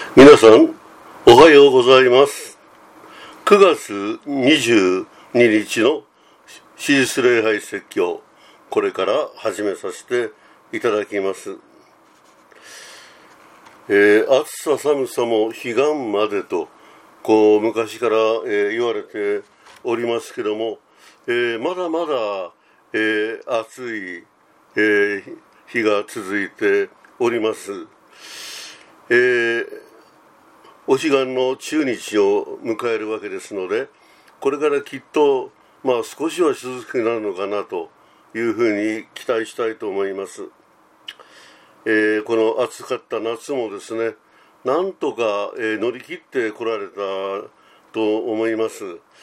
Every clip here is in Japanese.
皆さん、おはようございます。9月22日の史実礼拝説教、これから始めさせていただきます。暑さ寒さも彼岸までと昔から、言われておりますけども、まだまだ、暑い、日が続いております。お彼岸の中日を迎えるわけですので、これからきっと少しは涼しくなるのかなというふうに期待したいと思います。この暑かった夏もですね、なんとか、乗り切ってこられたと思います。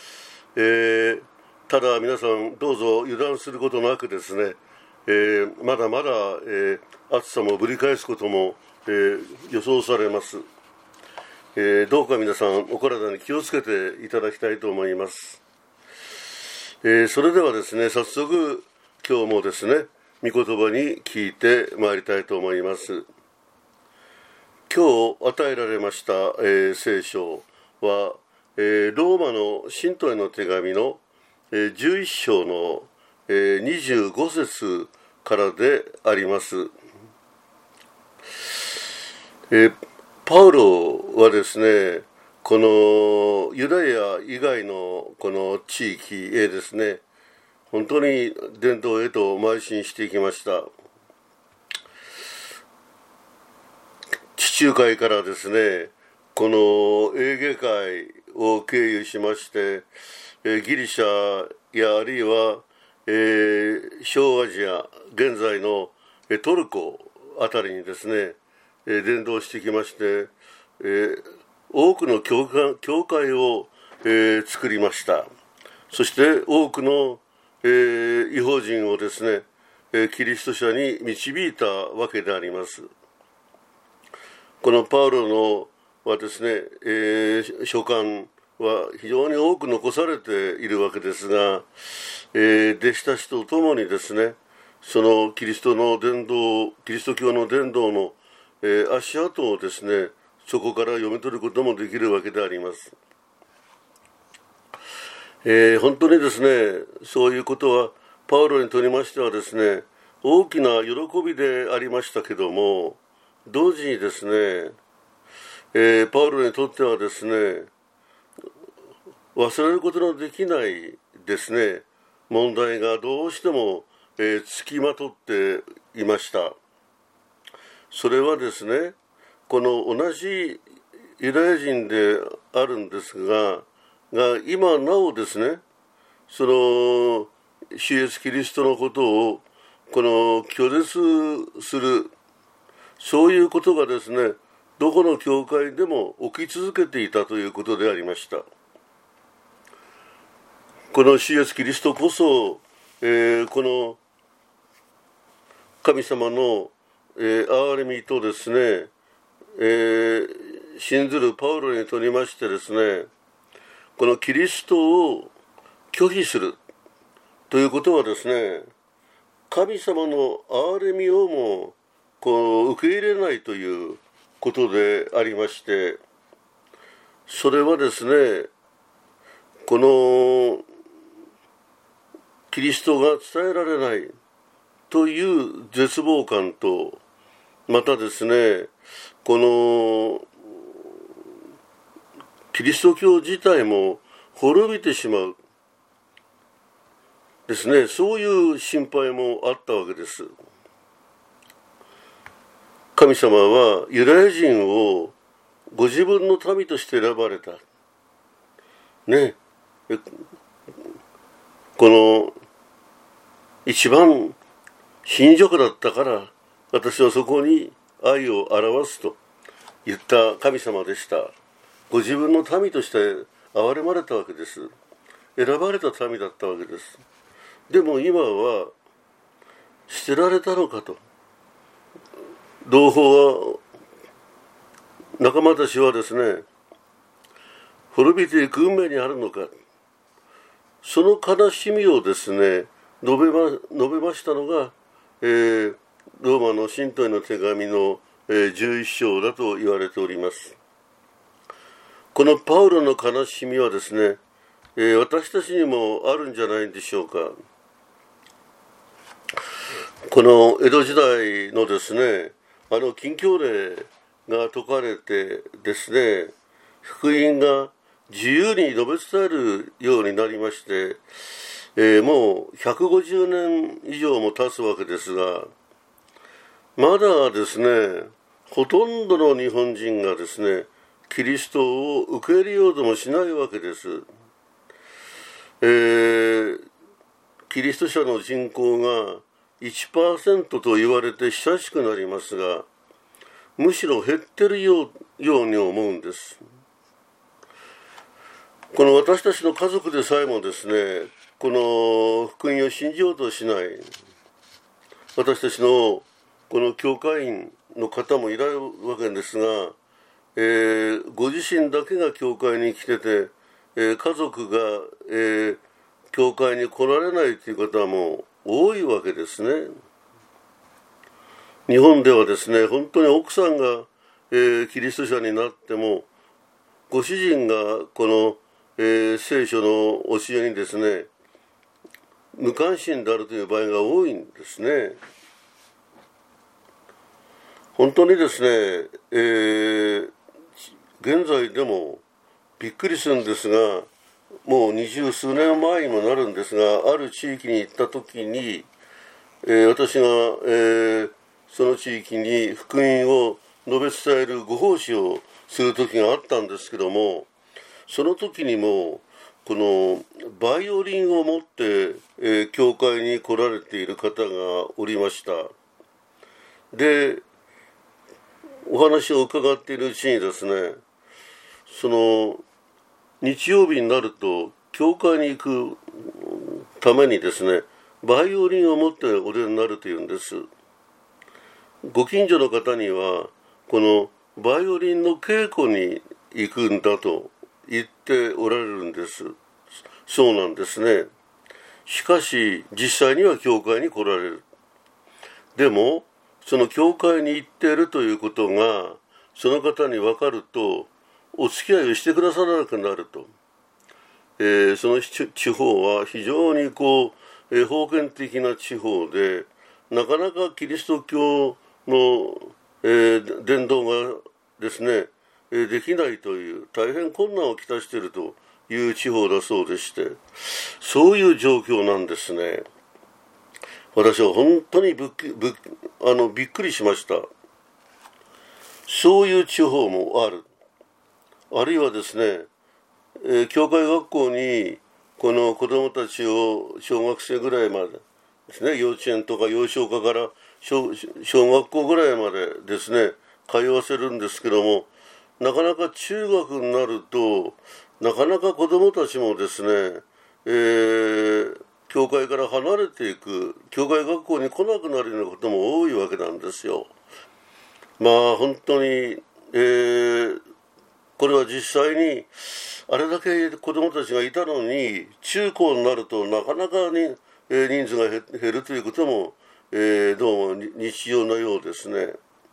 ただ皆さんどうぞ油断することなくですね、まだまだ、暑さもぶり返すことも、予想されます。どうか皆さんお体に気をつけていただきたいと思います。それではですね、早速今日もですね、御言葉に聞いてまいりたいと思います。今日与えられました、聖書は、ローマの信徒への手紙の、11章の、25節からであります。パウロはですね、このユダヤ以外のこの地域へですね、本当に伝道へと邁進していきました。地中海からですね、このエーゲ海を経由しまして、ギリシャやあるいは、小アジア、現在のトルコあたりにですね、伝道してきまして、多くの教会を、作りました。そして多くの、異邦人をですね、キリスト者に導いたわけであります。このパウロのはですね、書簡は非常に多く残されているわけですが、弟子たちと共にですね、そのキリスト教の伝道の足跡をですね、そこから読み取ることもできるわけであります。本当にですね、そういうことはパウロにとりましてはですね、大きな喜びでありましたけども、同時にですね、パウロにとってはですね、忘れることのできないですね、問題がどうしても、付きまとっていました。それはですね、この同じユダヤ人であるんですが今なおですね、その主イエスキリストのことをこの拒絶する、そういうことがですね、どこの教会でも起き続けていたということでありました。この主イエスキリストこそ、この神様の憐れみとですね、信ずるパウロにとりましてですね、このキリストを拒否するということはですね、神様の憐れみをも受け入れないということでありまして、それはですね、このキリストが伝えられないという絶望感と、またですね、このキリスト教自体も滅びてしまうですね、そういう心配もあったわけです。神様はユダヤ人をご自分の民として選ばれた。ね、この一番貧弱だったから私はそこに愛を表すと言った神様でした。ご自分の民として憐れまれたわけです。選ばれた民だったわけです。でも今は捨てられたのかと、同胞は、仲間たちはですね、滅びていく運命にあるのか、その悲しみをですね述べましたのが、ローマの信徒への手紙の11章だと言われております。 このパウロの悲しみはですね、私たちにもあるんじゃないんでしょうか。この江戸時代のですね、禁教令が解かれてですね、福音が自由に述べ伝えるようになりまして、もう150年以上も経つわけですが、まだですね、ほとんどの日本人がですね、キリストを受け入れようともしないわけです。キリスト者の人口が 1% と言われて親しくなりますが、むしろ減ってるように思うんです。この私たちの家族でさえもですね、この福音を信じようとしない、私たちのこの教会員の方もいられるわけですが、ご自身だけが教会に来てて、家族が、教会に来られないという方も多いわけですね。日本ではですね、本当に奥さんが、キリスト者になっても、ご主人がこの、聖書の教えにですね、無関心であるという場合が多いんですね。本当にですね、現在でもびっくりするんですが、もう20数年前にもなるんですが、ある地域に行った時に、私が、その地域に福音を述べ伝えるご奉仕をする時があったんですけども、その時にもこのバイオリンを持って、教会に来られている方がおりました。で、お話を伺っているうちにですね、その日曜日になると教会に行くためにですね、バイオリンを持ってお出になるというんです。ご近所の方にはこのバイオリンの稽古に行くんだと言っておられるんです。そうなんですね。しかし実際には教会に来られる。でもその教会に行っているということがその方に分かると、お付き合いをしてくださらなくなると。その地方は非常に封建的な地方で、なかなかキリスト教の、伝道がですね、できないという大変困難をきたしているという地方だそうでして、そういう状況なんですね。私は本当にびっくりしました。そういう地方もある。あるいはですね、教会学校にこの子どもたちを小学生ぐらいまでですね、幼稚園とか幼少科から小学校ぐらいまでですね、通わせるんですけども、なかなか中学になるとなかなか子どもたちもですね、教会から離れていく、教会学校に来なくなるようなことも多いわけなんですよ。まあ本当に、これは実際にあれだけ子どもたちがいたのに、中高になるとなかなかに、人数が減るということも、どうも日常のようですね。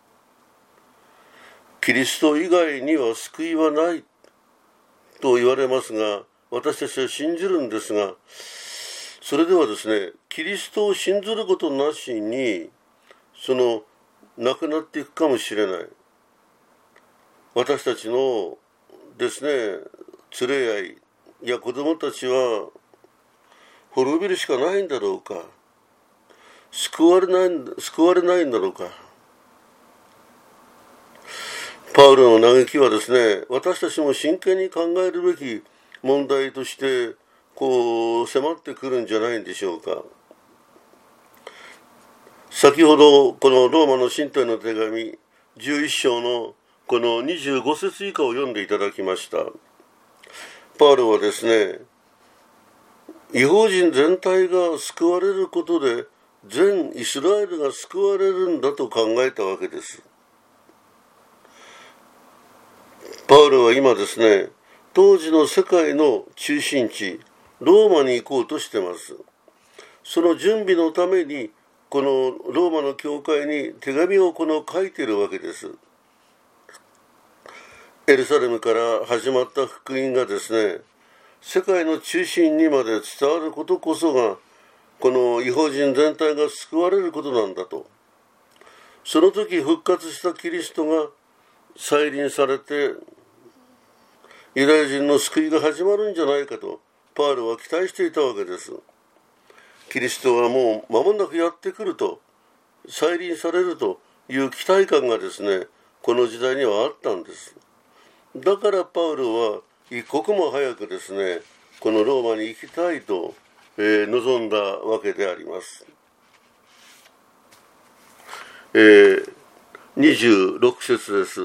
キリスト以外には救いはないと言われますが、私たちは信じるんですが、それではですね、キリストを信ずることなしに亡くなっていくかもしれない。私たちのですね、連れ合いや子供たちは滅びるしかないんだろうか、救われないんだろうか。パウロの嘆きはですね、私たちも真剣に考えるべき問題として迫ってくるんじゃないんでしょうか。先ほどこのローマの信徒への手紙11章のこの25節以下を読んでいただきました。パウロはですね、異邦人全体が救われることで全イスラエルが救われるんだと考えたわけです。パウロは今ですね、当時の世界の中心地ローマに行こうとしています。その準備のためにこのローマの教会に手紙を書いているわけです。 エルサレムから始まった福音がですね、世界の中心にまで伝わることこそが、この異邦人全体が救われることなんだと。その時復活したキリストが再臨されて、ユダヤ人の救いが始まるんじゃないかと、パウロは期待していたわけです。キリストがもう間もなくやってくると、再臨されるという期待感がですね、この時代にはあったんです。だからパウロは一刻も早くですね、このローマに行きたいと、望んだわけであります。26節です。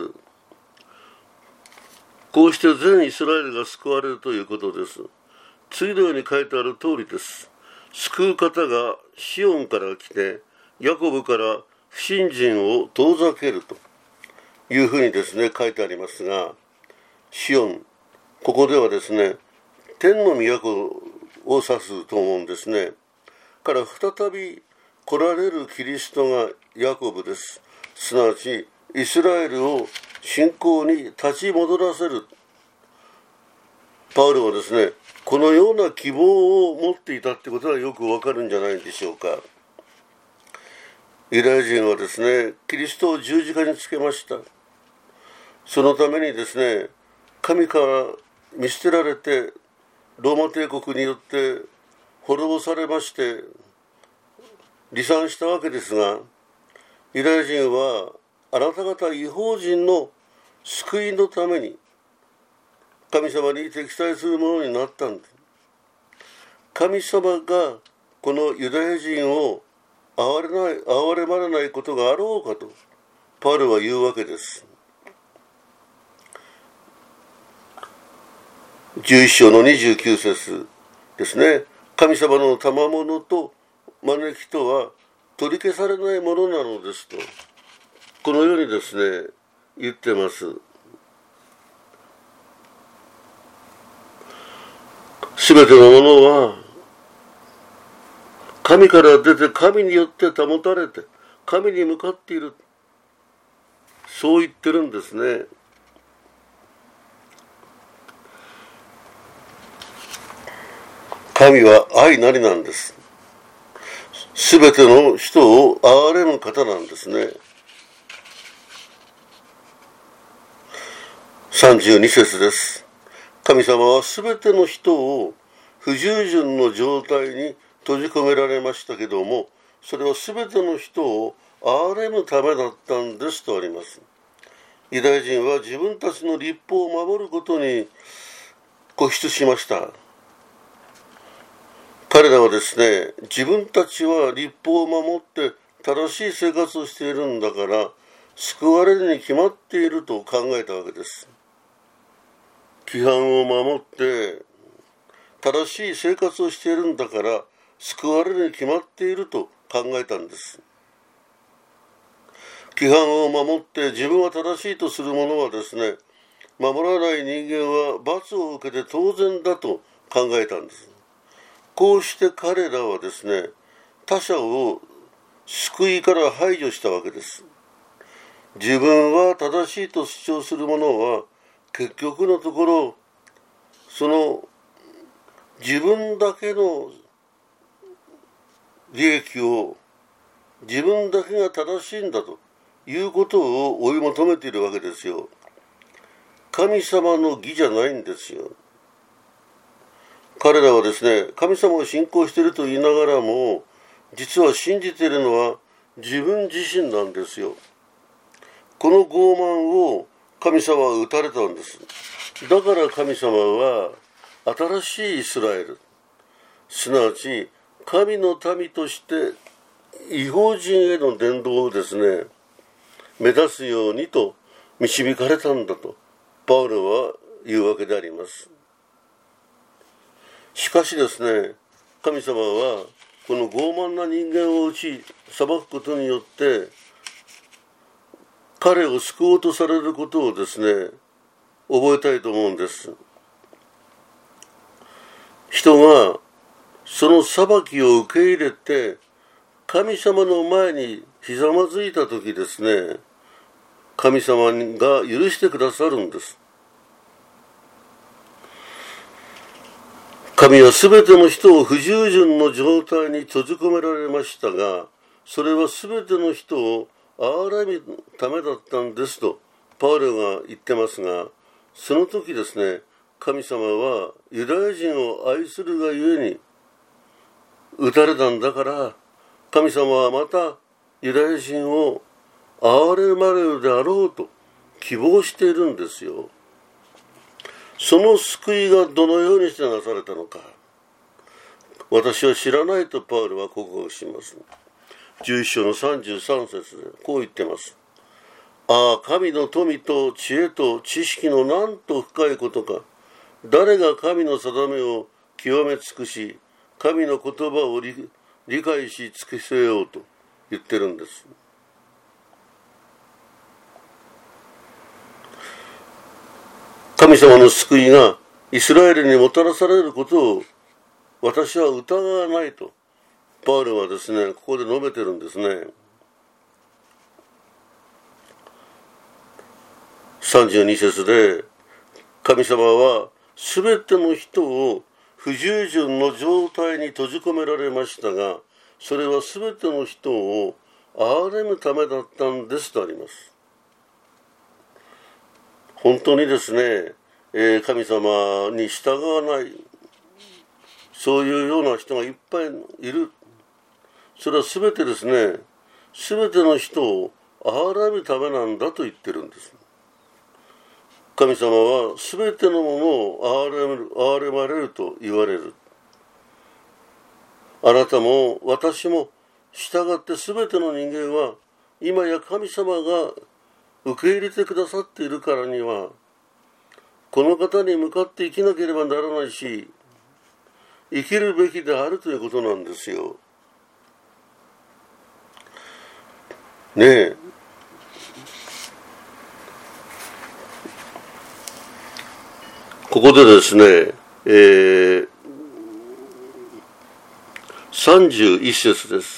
こうして全イスラエルが救われるということです。次のように書いてある通りです。救う方がシオンから来て、ヤコブから不信心を遠ざけるというふうにですね、書いてありますが、シオン、ここではですね、天の都を指すと思うんですね。から再び来られるキリストがヤコブです。すなわちイスラエルを信仰に立ち戻らせる。パウロはですね、このような希望を持っていたってことはよくわかるんじゃないでしょうか。ユダヤ人はですね、キリストを十字架につけました。そのためにですね、神から見捨てられて、ローマ帝国によって滅ぼされまして、離散したわけですが、ユダヤ人はあなた方異邦人の救いのために神様に敵対するものになったんです。神様がこのユダヤ人を憐れまれないことがあろうかとパウロは言うわけです。11章の29節ですね。神様の賜物と招きとは取り消されないものなのですと、このようにですね、言ってます。すべてのものは神から出て神によって保たれて神に向かっている、そう言ってるんですね。神は愛なりなんです。すべての人を憐れむ方なんですね。32節です。神様はすべての人を不従順の状態に閉じ込められましたけども、それはすべての人を憐れむためだったんですとあります。ユダヤ人は自分たちの律法を守ることに固執しました。彼らはですね、自分たちは律法を守って正しい生活をしているんだから救われるに決まっていると考えたわけです。規範を守って正しい生活をしているんだから救われるに決まっていると考えたんです。規範を守って自分は正しいとする者はですね、守らない人間は罰を受けて当然だと考えたんです。こうして彼らはですね、他者を救いから排除したわけです。自分は正しいと主張する者は結局のところ、その自分だけの利益を自分だけが正しいんだということを追い求めているわけですよ。神様の義じゃないんですよ。彼らはですね、神様を信仰していると言いながらも、実は信じているのは自分自身なんですよ。この傲慢を神様は打たれたんです。だから神様は新しいイスラエル、すなわち神の民として異邦人への伝道をですね、目指すようにと導かれたんだとパウロは言うわけであります。しかしですね、神様はこの傲慢な人間を打ち裁くことによって彼を救おうとされることをですね、覚えたいと思うんです。人がその裁きを受け入れて神様の前にひざまずいたときですね、神様が許してくださるんです。 神はすべての人を不従順の状態に閉じ込められましたが、それはすべての人を憐れむためだったんですとパウロが言ってますが、その時ですね、神様はユダヤ人を愛するがゆえに打たれたんだから、神様はまたユダヤ人を憐れまれるであろうと希望しているんですよ。その救いがどのようにしてなされたのか、私は知らないとパウロは告白します。11章の33節でこう言ってます。ああ、神の富と知恵と知識のなんと深いことか。誰が神の定めを極め尽くし、神の言葉を理解し尽くせようと言ってるんです。神様の救いがイスラエルにもたらされることを私は疑わないとパウロはですね、ここで述べてるんですね。32節で、神様はすべての人を不従順の状態に閉じ込められましたが、それはすべての人を憐れむためだったんですとあります。本当にですね、神様に従わない、そういうような人がいっぱいいる。それはすべてですね、すべての人を憐れむためなんだと言ってるんです。神様はすべてのものを憐れまれると言われる。あなたも私も従ってすべての人間は今や神様が受け入れてくださっているからには、この方に向かって生きなければならないし、生きるべきであるということなんですよ。ねえ。ここでですね、31節です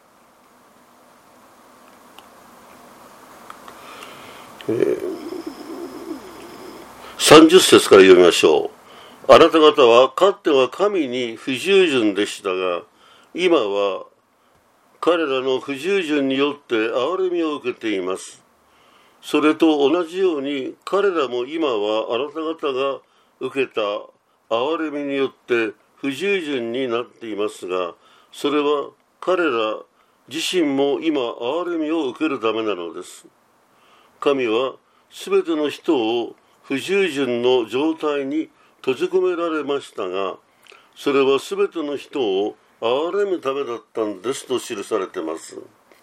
。30節から読みましょう。あなた方はかつては神に不従順でしたが、今は彼らの不従順によって憐れみを受けています。それと同じように彼らも今はあなた方が受けた憐れみによって不従順になっていますが、それは彼ら自身も今憐れみを受けるためなのです。神はすべての人を不従順の状態に閉じ込められましたが、それはすべての人を憐れむためだったんですと記されています。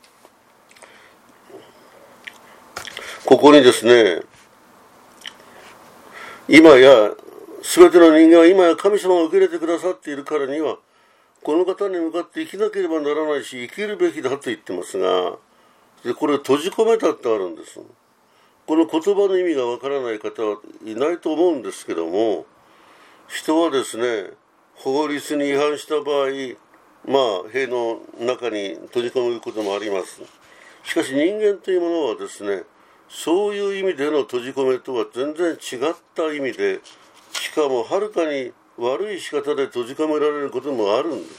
ここにですね、今やすべての人間は今や神様を受け入れてくださっているからには、この方に向かって生きなければならないし、生きるべきだと言ってますが、これを閉じ込めたってあるんです。この言葉の意味がわからない方はいないと思うんですけども、人はですね、法律に違反した場合、塀の中に閉じ込めることもあります。しかし人間というものはですね、そういう意味での閉じ込めとは全然違った意味で、しかもはるかに悪い仕方で閉じ込められることもあるんです。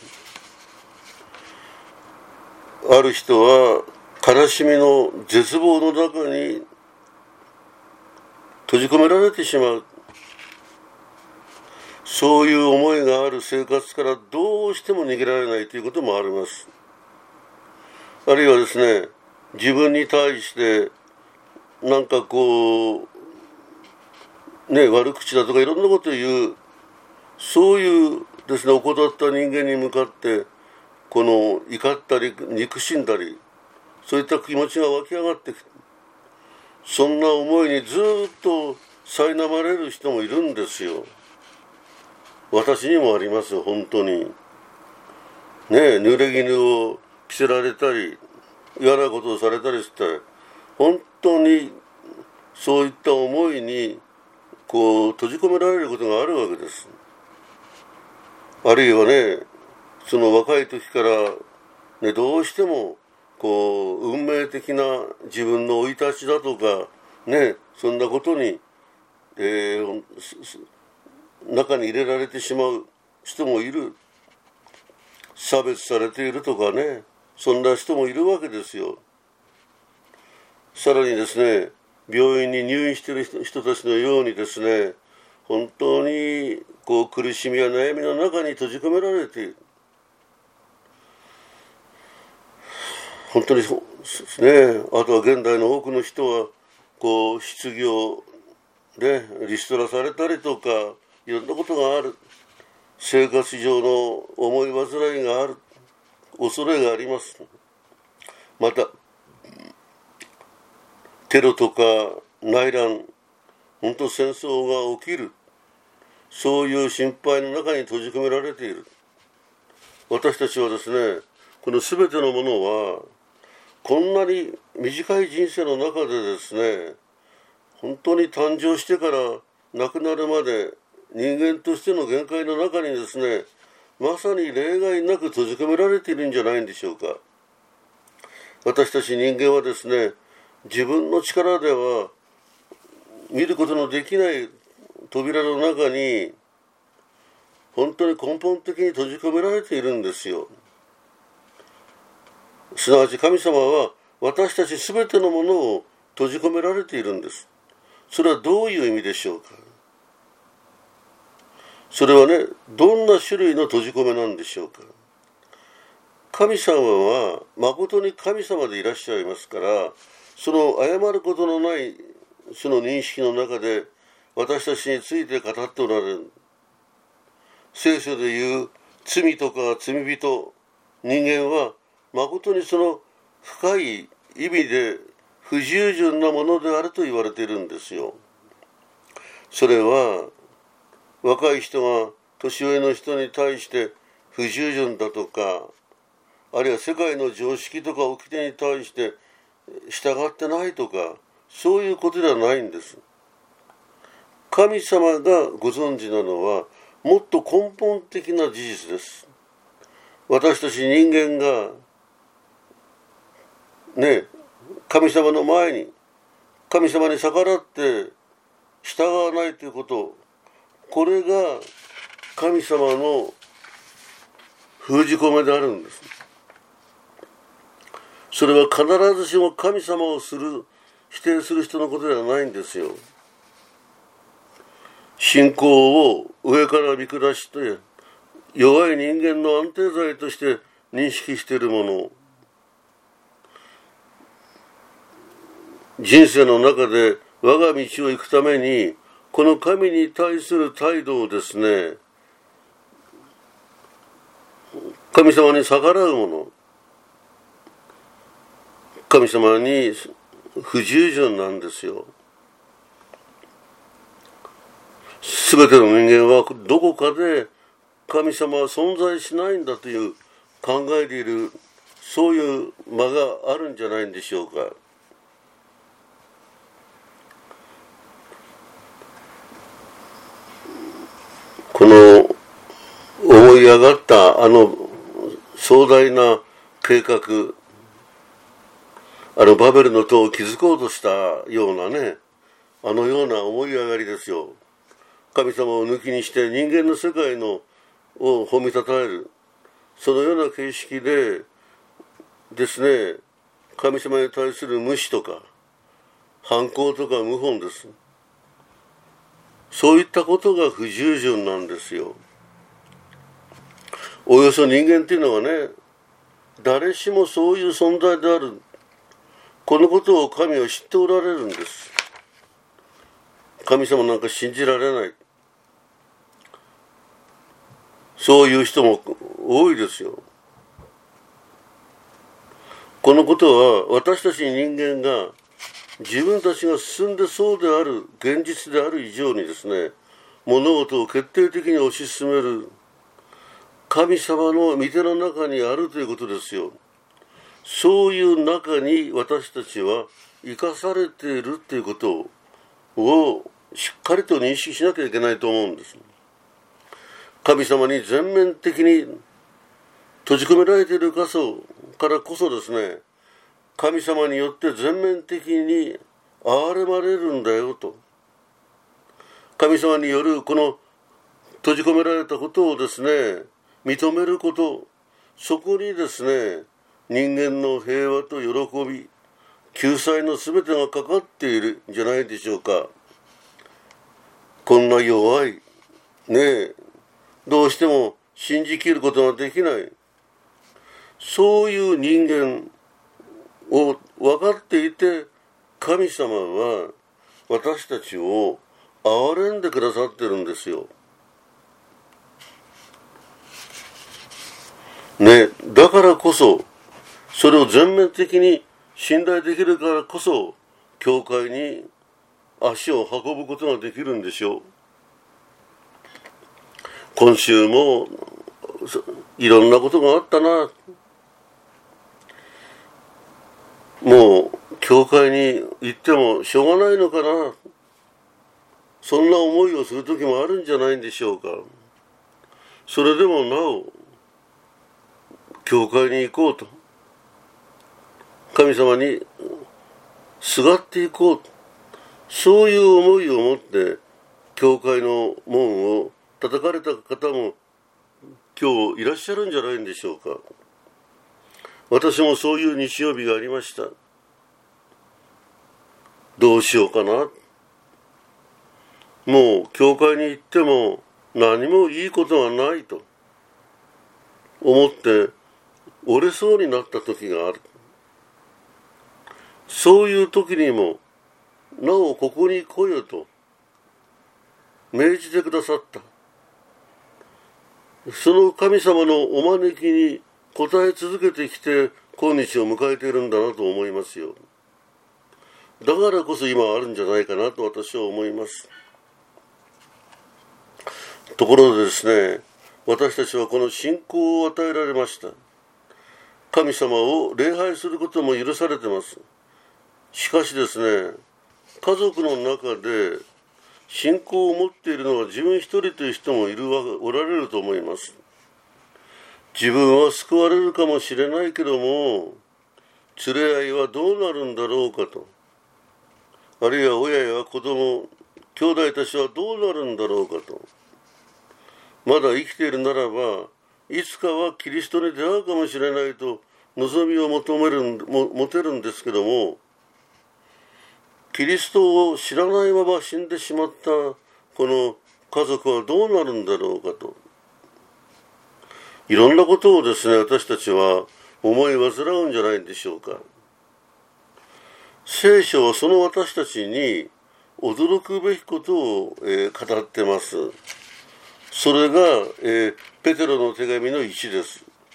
ある人は悲しみの絶望の中に閉じ込められてしまう。そういう思いがある生活からどうしても逃げられないということもあります。あるいはですね、自分に対してなんか悪口だとかいろんなことを言う、そういうですね、怠った人間に向かって怒ったり憎しんだり、そういった気持ちが湧き上がってきて、そんな思いにずっと苛まれる人もいるんですよ。私にもありますよ、本当に。濡れ衣を着せられたり、嫌なことをされたりして、本当にそういった思いに閉じ込められることがあるわけです。あるいはね、その若い時からどうしても運命的な自分の生い立ちだとかそんなことに、中に入れられてしまう。 人もいる。差別されているとかね、そんな人もいるわけですよ。さらにですね、病院に入院している人たちのようにですね、本当に苦しみや悩みの中に閉じ込められている。本当にそうですね。あとは現代の多くの人は失業でリストラされたりとか、いろんなことがある。生活上の重い煩いがある恐れがあります。またテロとか内乱、本当戦争が起きる、そういう心配の中に閉じ込められている。私たちはですね、この全てのものはこんなに短い人生の中でですね、本当に誕生してから亡くなるまで人間としての限界の中にですね、まさに例外なく閉じ込められているんじゃないんでしょうか。私たち人間はですね、自分の力では見ることのできない扉の中に本当に根本的に閉じ込められているんですよ。すなわち神様は私たち全てのものを閉じ込められているんです。それはどういう意味でしょうか。それはね、どんな種類の閉じ込めなんでしょうか。神様は誠に神様でいらっしゃいますから、その誤ることのないその認識の中で私たちについて語っておられる。聖書でいう罪とか罪人、人間は誠にその深い意味で不従順なものであると言われているんですよ。それは若い人が年上の人に対して不従順だとか、あるいは世界の常識とか掟に対して従ってないとか、そういうことではないんです。神様がご存知なのはもっと根本的な事実です。私たち人間がね、神様の前に神様に逆らって従わないということ、これが神様の封じ込めであるんです。それは必ずしも神様を否定する人のことではないんですよ。信仰を上から見下して弱い人間の安定剤として認識しているもの、人生の中で我が道を行くためにこの神に対する態度をですね、神様に逆らうもの、神様に不従順なんですよ。すべての人間はどこかで神様は存在しないんだという考えている、そういう間があるんじゃないんでしょうか。この思い上がった壮大な計画、バベルの塔を築こうとしたようなね、ような思い上がりですよ。神様を抜きにして人間の世界を褒めたたえる、そのような形式でですね、神様に対する無視とか反抗とか謀反です。そういったことが不従順なんですよ。およそ人間っていうのはね、誰しもそういう存在である、このことを神は知っておられるんです。神様なんか信じられない、そういう人も多いですよ。このことは私たち人間が自分たちが進んでそうである現実である以上にですね、物事を決定的に推し進める神様の御手の中にあるということですよ。そういう中に私たちは生かされているということをしっかりと認識しなきゃいけないと思うんです。神様に全面的に閉じ込められているからこそですね、神様によって全面的に憐れまれるんだよと。神様によるこの閉じ込められたことをですね、認めること、そこにですね、人間の平和と喜び、救済のすべてがかかっているんじゃないでしょうか。こんな弱い、ねえ、どうしても信じきることができない、そういう人間を分かっていて、神様は私たちを憐れんでくださってるんですよ。ね、だからこそ、それを全面的に信頼できるからこそ、教会に足を運ぶことができるんでしょう。今週もいろんなことがあったな。もう教会に行ってもしょうがないのかな。そんな思いをする時もあるんじゃないんでしょうか。それでもなお教会に行こうと、神様にすがっていこうと、そういう思いを持って教会の門を叩かれた方も今日いらっしゃるんじゃないんでしょうか。私もそういう日曜日がありました。どうしようかな。もう教会に行っても何もいいことがないと思って折れそうになった時がある。そういう時にもなおここに来よと命じてくださった。その神様のお招きに応え続けてきて今日を迎えているんだなと思いますよ。だからこそ今あるんじゃないかなと私は思います。ところでですね、私たちはこの信仰を与えられました。神様を礼拝することも許されてます。しかしですね、家族の中で信仰を持っているのは自分一人という人もおられると思います。自分は救われるかもしれないけども、連れ合いはどうなるんだろうかと、あるいは親や子供、兄弟たちはどうなるんだろうかと、まだ生きているならば、いつかはキリストに出会うかもしれないと望みを持てるんですけども、キリストを知らないまま死んでしまったこの家族はどうなるんだろうかと、いろんなことをですね、私たちは思い煩うんじゃないんでしょうか。聖書はその私たちに驚くべきことを、語ってます。それが、ペテロの手紙の1です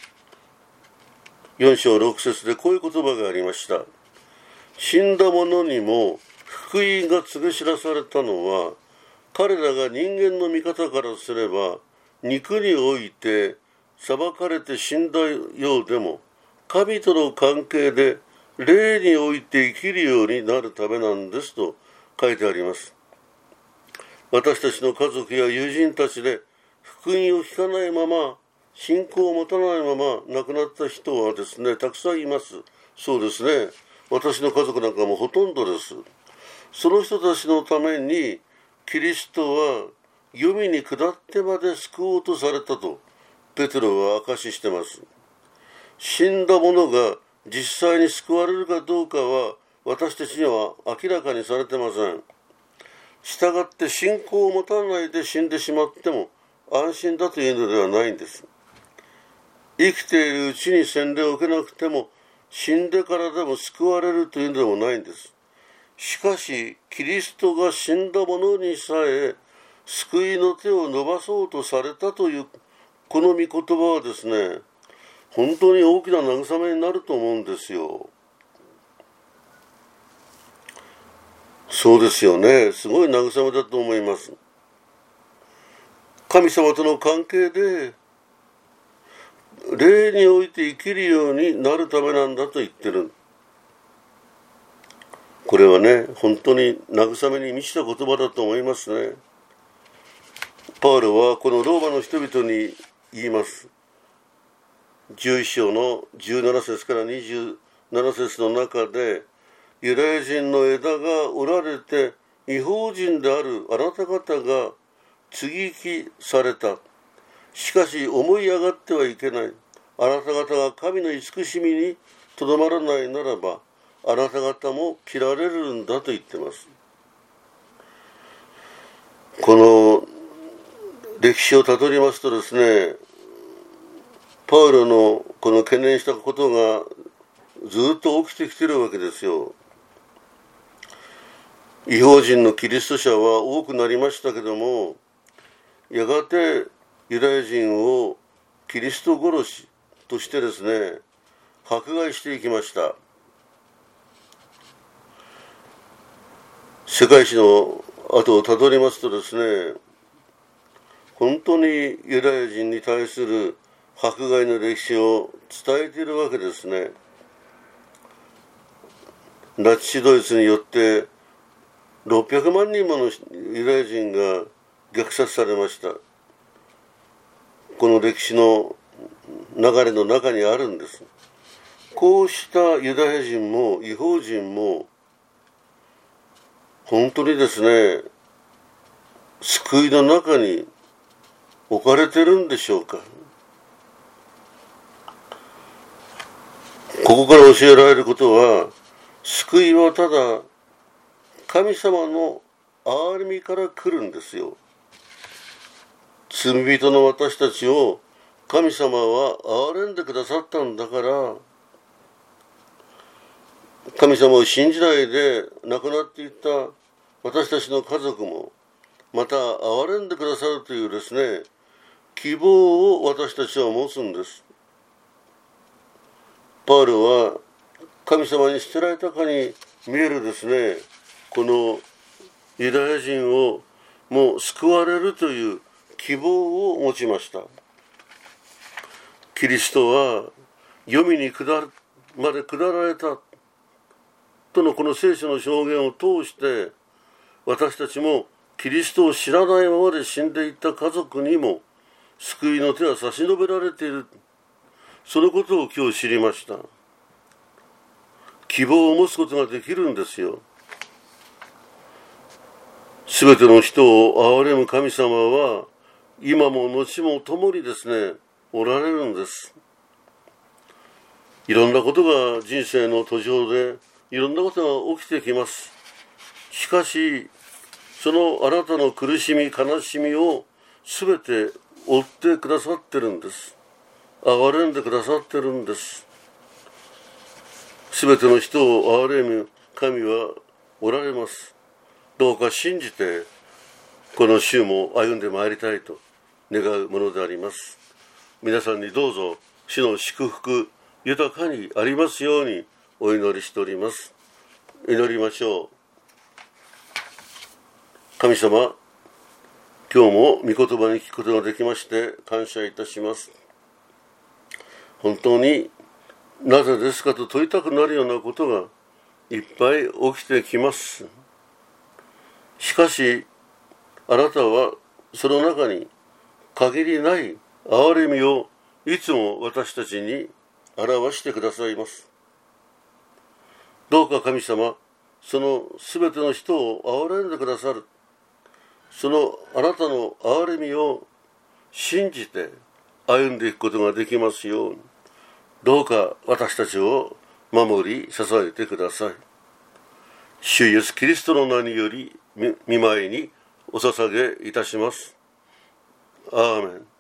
。4章6節でこういう言葉がありました。死んだ者にも福音が告げ知らされたのは、彼らが人間の見方からすれば肉において裁かれて死んだようでも、神との関係で霊において生きるようになるためなんですと書いてあります。私たちの家族や友人たちで福音を聞かないまま、信仰を持たないまま亡くなった人はですね、たくさんいます。そうですね。私の家族なんかもほとんどです。その人たちのためにキリストは黄泉に下ってまで救おうとされたとペテロは証ししてます。死んだ者が実際に救われるかどうかは私たちには明らかにされてません。したがって信仰を持たないで死んでしまっても安心だというのではないんです。生きているうちに洗礼を受けなくても死んでからでも救われるというのでもないんです。しかしキリストが死んだ者にさえ救いの手を伸ばそうとされたというこの御言葉はですね、本当に大きな慰めになると思うんですよ。そうですよね。すごい慰めだと思います。神様との関係で霊において生きるようになるためなんだと言ってる。これはね、本当に慰めに満ちた言葉だと思いますね。パウロはこのローマの人々に言います。11章の17節から27節の中で、ユダヤ人の枝が折られて異邦人であるあなた方が接ぎ木された。しかし思い上がってはいけない。あなた方が神の慈しみにとどまらないならば、あなた方も切られるんだと言ってます。この歴史をたどりますとですね、パウロのこの懸念したことがずっと起きてきてるわけですよ。異邦人のキリスト者は多くなりましたけども、やがてユダヤ人をキリスト殺しとしてですね、迫害していきました。世界史の後をたどりますとですね、本当にユダヤ人に対する迫害の歴史を伝えているわけですね。ナチスドイツによって600万人ものユダヤ人が虐殺されました。この歴史の流れの中にあるんです。こうしたユダヤ人も異邦人も本当にですね、救いの中に置かれてるんでしょうか。ここから教えられることは、救いはただ神様の憐れみから来るんですよ。罪人の私たちを神様は憐れんでくださったんだから、神様を信じないで亡くなっていった私たちの家族もまた憐れんでくださるというですね、希望を私たちは持つんです。パウロは神様に捨てられたかに見えるですね、このユダヤ人をもう救われるという希望を持ちました。キリストは黄泉にまで下られたとのこの聖書の証言を通して、私たちもキリストを知らないままで死んでいった家族にも救いの手は差し伸べられている、そのことを今日知りました。希望を持つことができるんですよ。すべての人を憐れむ神様は今も後も共にですね、おられるんです。いろんなことが人生の途上でいろんなことが起きてきます。しかしそのあなたの苦しみ悲しみをすべて負ってくださってるんです。憐れんでくださってるんです。すべての人を憐れむ神はおられます。どうか信じてこの週も歩んでまいりたいと願うものであります。皆さんにどうぞ主の祝福豊かにありますようにお祈りしております。祈りましょう。神様、今日も御言葉に聞くことができまして感謝いたします。本当になぜですかと問いたくなるようなことがいっぱい起きてきます。しかしあなたはその中に限りない憐れみをいつも私たちに表してくださいます。どうか神様、そのすべての人を憐れんでくださる、そのあなたの憐れみを信じて歩んでいくことができますように、どうか私たちを守り支えてください。主イエスキリストの名により御前にお捧げいたします。アーメン。